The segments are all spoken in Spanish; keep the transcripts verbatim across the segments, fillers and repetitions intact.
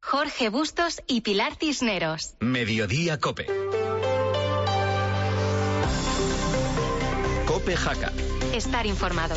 Jorge Bustos y Pilar Cisneros. Mediodía COPE. COPE Jaca. Estar informado.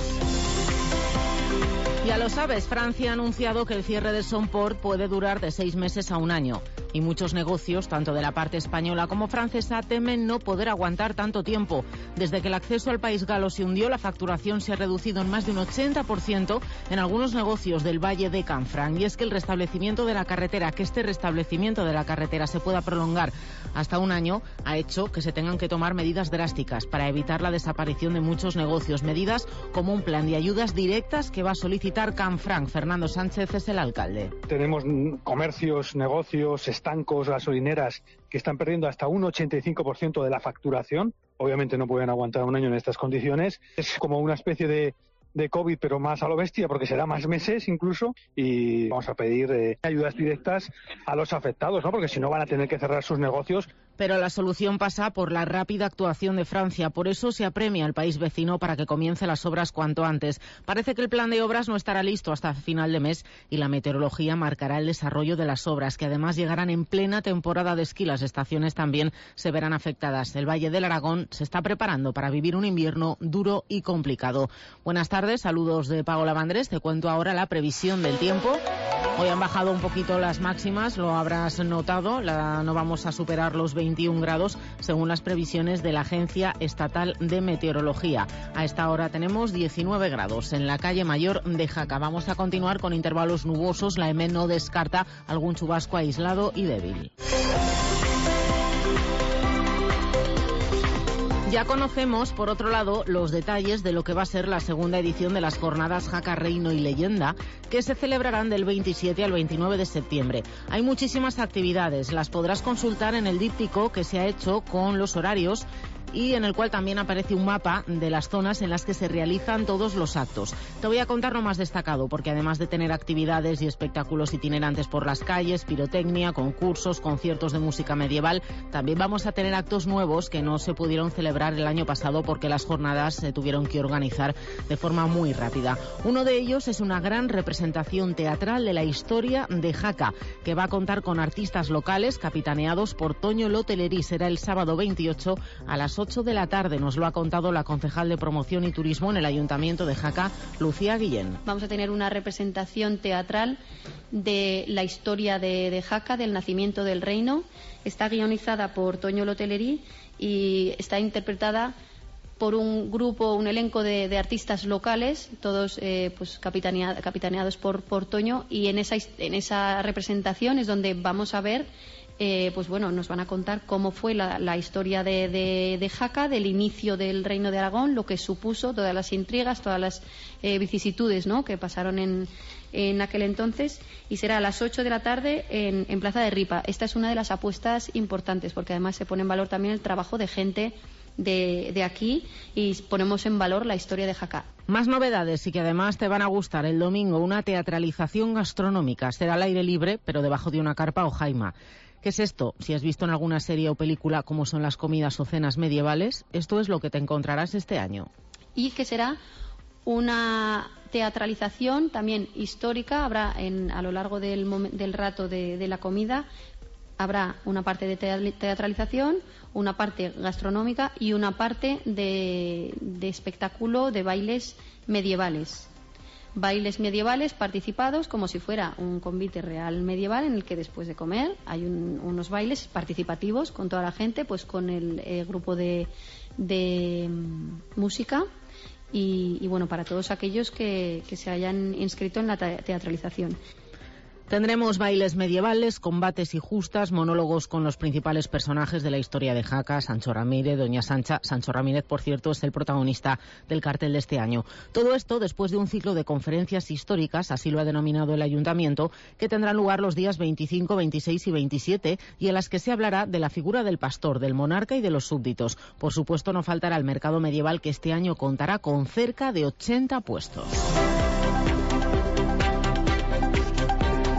Ya lo sabes, Francia ha anunciado que el cierre de Somport puede durar de seis meses a un año. Y muchos negocios, tanto de la parte española como francesa, temen no poder aguantar tanto tiempo. Desde que el acceso al país galo se hundió, la facturación se ha reducido en más de un ochenta por ciento en algunos negocios del Valle de Canfranc. Y es que el restablecimiento de la carretera, que este restablecimiento de la carretera se pueda prolongar hasta un año, ha hecho que se tengan que tomar medidas drásticas para evitar la desaparición de muchos negocios. Medidas como un plan de ayudas directas que va a solicitar Canfranc. Fernando Sánchez es el alcalde. Tenemos comercios, negocios, estancos, gasolineras que están perdiendo hasta un ochenta y cinco por ciento de la facturación. Obviamente no pueden aguantar un año en estas condiciones. Es como una especie de, de COVID, pero más a lo bestia, porque será más meses incluso. Y vamos a pedir eh, ayudas directas a los afectados, ¿no? Porque si no van a tener que cerrar sus negocios. Pero la solución pasa por la rápida actuación de Francia. Por eso se apremia al país vecino para que comience las obras cuanto antes. Parece que el plan de obras no estará listo hasta final de mes y la meteorología marcará el desarrollo de las obras, que además llegarán en plena temporada de esquí. Las estaciones también se verán afectadas. El Valle del Aragón se está preparando para vivir un invierno duro y complicado. Buenas tardes, saludos de Pago Lavandrés. Te cuento ahora la previsión del tiempo. Hoy han bajado un poquito las máximas, lo habrás notado. La, no vamos a superar los veintiún grados según las previsiones de la Agencia Estatal de Meteorología. A esta hora tenemos diecinueve grados en la calle Mayor de Jaca. Vamos a continuar con intervalos nubosos. La E M E no descarta algún chubasco aislado y débil. Ya conocemos, por otro lado, los detalles de lo que va a ser la segunda edición de las jornadas Jaca, Reino y Leyenda, que se celebrarán del veintisiete al veintinueve de septiembre. Hay muchísimas actividades, las podrás consultar en el díptico que se ha hecho con los horarios y en el cual también aparece un mapa de las zonas en las que se realizan todos los actos. Te voy a contar lo más destacado, porque además de tener actividades y espectáculos itinerantes por las calles, pirotecnia, concursos, conciertos de música medieval, también vamos a tener actos nuevos que no se pudieron celebrar el año pasado porque las jornadas se tuvieron que organizar de forma muy rápida. Uno de ellos es una gran representación teatral de la historia de Jaca, que va a contar con artistas locales capitaneados por Toño Loteleri. Será el sábado veintiocho a las ocho de la tarde. Nos lo ha contado la concejal de Promoción y Turismo en el Ayuntamiento de Jaca, Lucía Guillén. Vamos a tener una representación teatral de la historia de, de Jaca, del nacimiento del reino. Está guionizada por Toño Loteleri y está interpretada por un grupo, un elenco de, de artistas locales, todos eh, pues capitanea, capitaneados por, por Toño, y en esa, en esa representación es donde vamos a ver Eh, pues bueno, nos van a contar cómo fue la, la historia de, de, de Jaca, del inicio del Reino de Aragón, lo que supuso, todas las intrigas, todas las eh, vicisitudes, ¿no?, que pasaron en, en aquel entonces, y será a las ocho de la tarde en, en Plaza de Ripa. Esta es una de las apuestas importantes, porque además se pone en valor también el trabajo de gente de, de aquí y ponemos en valor la historia de Jaca. Más novedades y que además te van a gustar. El domingo, una teatralización gastronómica. Será al aire libre, pero debajo de una carpa o jaima. ¿Qué es esto? Si has visto en alguna serie o película cómo son las comidas o cenas medievales, esto es lo que te encontrarás este año. Y que será una teatralización también histórica. Habrá en, a lo largo del, del rato de, de la comida, habrá una parte de teatralización, una parte gastronómica y una parte de, de espectáculo de bailes medievales. Bailes medievales participados como si fuera un convite real medieval, en el que después de comer hay un, unos bailes participativos con toda la gente, pues con el eh, grupo de, de um, música y, y bueno, para todos aquellos que, que se hayan inscrito en la teatralización. Tendremos bailes medievales, combates y justas, monólogos con los principales personajes de la historia de Jaca, Sancho Ramírez, Doña Sancha. Sancho Ramírez, por cierto, es el protagonista del cartel de este año. Todo esto después de un ciclo de conferencias históricas, así lo ha denominado el Ayuntamiento, que tendrán lugar los días veinticinco, veintiséis y veintisiete, y en las que se hablará de la figura del pastor, del monarca y de los súbditos. Por supuesto, no faltará el mercado medieval, que este año contará con cerca de ochenta puestos.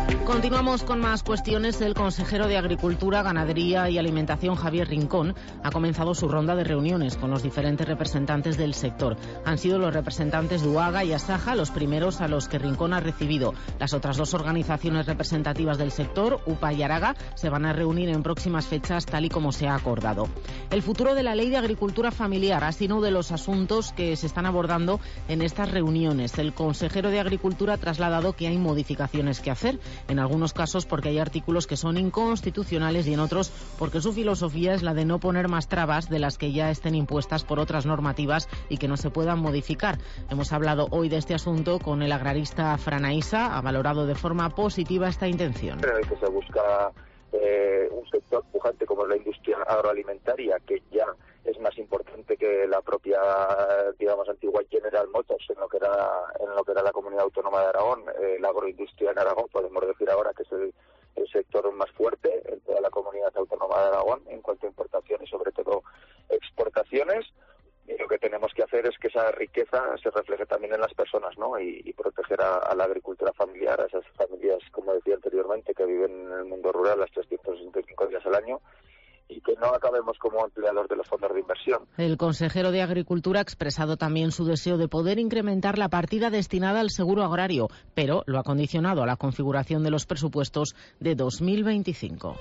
Continuamos con más cuestiones. El consejero de Agricultura, Ganadería y Alimentación, Javier Rincón, ha comenzado su ronda de reuniones con los diferentes representantes del sector. Han sido los representantes de U A G A y Asaja los primeros a los que Rincón ha recibido. Las otras dos organizaciones representativas del sector, U P A y Araga, se van a reunir en próximas fechas tal y como se ha acordado. El futuro de la Ley de Agricultura Familiar ha sido uno de los asuntos que se están abordando en estas reuniones. El consejero de Agricultura ha trasladado que hay modificaciones que hacer, en algunos casos porque hay artículos que son inconstitucionales y en otros porque su filosofía es la de no poner más trabas de las que ya estén impuestas por otras normativas y que no se puedan modificar. Hemos hablado hoy de este asunto con el agrarista Fran Aisa. Ha valorado de forma positiva esta intención. En el que se busca eh, un sector pujante como es la industria agroalimentaria, que ya es más importante que la propia, digamos, antigua General Motors en lo que era en lo que era la comunidad autónoma de Aragón. Eh, la agroindustria en Aragón, podemos decir ahora que es el, el sector más fuerte en toda la comunidad autónoma de Aragón en cuanto a importación y sobre todo exportaciones. Y lo que tenemos que hacer es que esa riqueza se refleje también en las personas, ¿no? Y, y proteger a, a la agricultura familiar, a esas familias, como decía anteriormente, que viven en el mundo rural las trescientos sesenta y cinco días al año, y que no acabemos como empleados de los fondos de inversión. El consejero de Agricultura ha expresado también su deseo de poder incrementar la partida destinada al seguro agrario, pero lo ha condicionado a la configuración de los presupuestos de dos mil veinticinco.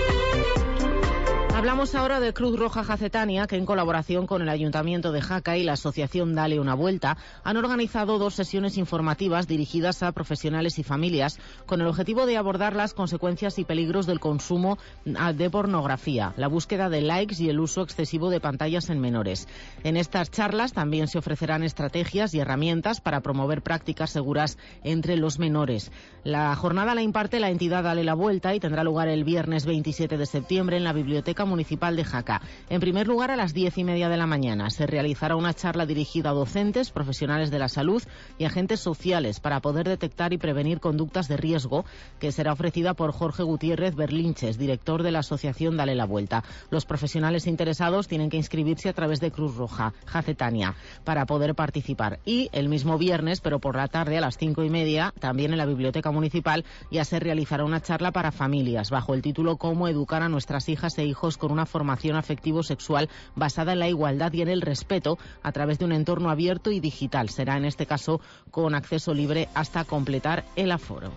Hablamos ahora de Cruz Roja Jacetania, que en colaboración con el Ayuntamiento de Jaca y la Asociación Dale una Vuelta han organizado dos sesiones informativas dirigidas a profesionales y familias con el objetivo de abordar las consecuencias y peligros del consumo de pornografía, la búsqueda de likes y el uso excesivo de pantallas en menores. En estas charlas también se ofrecerán estrategias y herramientas para promover prácticas seguras entre los menores. La jornada la imparte la entidad Dale la Vuelta y tendrá lugar el viernes veintisiete de septiembre en la Biblioteca Municipal de Jaca. En primer lugar, a las diez y media de la mañana se realizará una charla dirigida a docentes, profesionales de la salud y agentes sociales para poder detectar y prevenir conductas de riesgo, que será ofrecida por Jorge Gutiérrez Berlinches, director de la Asociación Dale la Vuelta. Los profesionales interesados tienen que inscribirse a través de Cruz Roja Jacetania para poder participar. Y el mismo viernes, pero por la tarde a las cinco y media, también en la Biblioteca Municipal ya se realizará una charla para familias bajo el título Cómo educar a nuestras hijas e hijos con una formación afectivo-sexual basada en la igualdad y en el respeto a través de un entorno abierto y digital. Será en este caso con acceso libre hasta completar el aforo.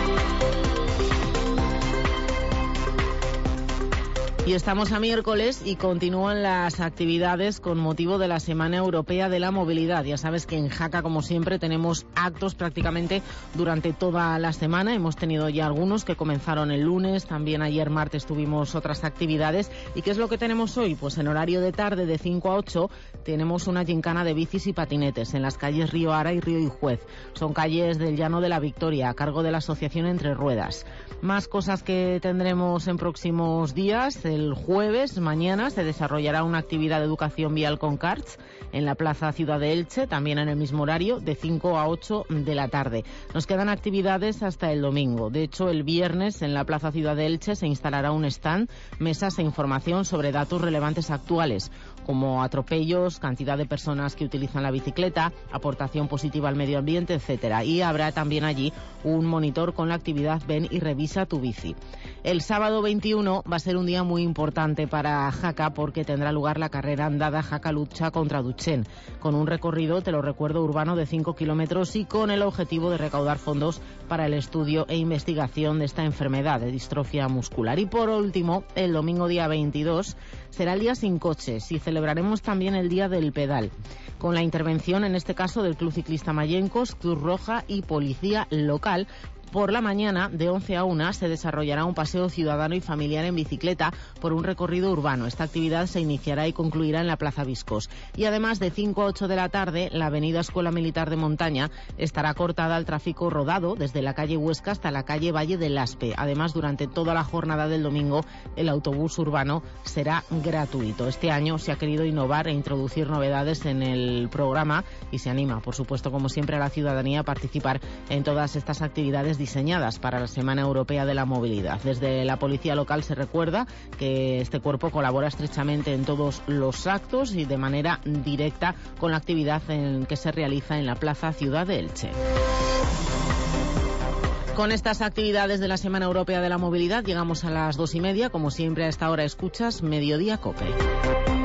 Y estamos a miércoles y continúan las actividades con motivo de la Semana Europea de la Movilidad. Ya sabes que en Jaca, como siempre, tenemos actos prácticamente durante toda la semana. Hemos tenido ya algunos que comenzaron el lunes, también ayer martes tuvimos otras actividades. ¿Y qué es lo que tenemos hoy? Pues en horario de tarde de cinco a ocho tenemos una gincana de bicis y patinetes en las calles Río Ara y Río Ijuez. Son calles del Llano de la Victoria, a cargo de la Asociación Entre Ruedas. Más cosas que tendremos en próximos días. El jueves, mañana, se desarrollará una actividad de educación vial con karts en la Plaza Ciudad de Elche, también en el mismo horario, de cinco a ocho de la tarde. Nos quedan actividades hasta el domingo. De hecho, el viernes en la Plaza Ciudad de Elche se instalará un stand, mesas e información sobre datos relevantes actuales, como atropellos, cantidad de personas que utilizan la bicicleta, aportación positiva al medio ambiente, etcétera. Y habrá también allí un monitor con la actividad Ven y revisa tu bici. El sábado veintiuno va a ser un día muy importante para Jaca porque tendrá lugar la carrera andada Jaca Lucha contra Duchenne, con un recorrido, te lo recuerdo, urbano de cinco kilómetros y con el objetivo de recaudar fondos para el estudio e investigación de esta enfermedad de distrofia muscular. Y por último, el domingo día veintidós será el día sin coches y celebraremos también el día del pedal, con la intervención en este caso del Club Ciclista Mayencos, Cruz Roja y Policía Local. Por la mañana, de once a una, se desarrollará un paseo ciudadano y familiar en bicicleta por un recorrido urbano. Esta actividad se iniciará y concluirá en la Plaza Viscos. Y además, de cinco a ocho de la tarde, la avenida Escuela Militar de Montaña estará cortada al tráfico rodado desde la calle Huesca hasta la calle Valle del Aspe. Además, durante toda la jornada del domingo, el autobús urbano será gratuito. Este año se ha querido innovar e introducir novedades en el programa y se anima, por supuesto, como siempre, a la ciudadanía a participar en todas estas actividades diseñadas para la Semana Europea de la Movilidad. Desde la Policía Local se recuerda que este cuerpo colabora estrechamente en todos los actos y de manera directa con la actividad en que se realiza en la Plaza Ciudad de Elche. Con estas actividades de la Semana Europea de la Movilidad llegamos a las dos y media. Como siempre, a esta hora escuchas Mediodía COPE.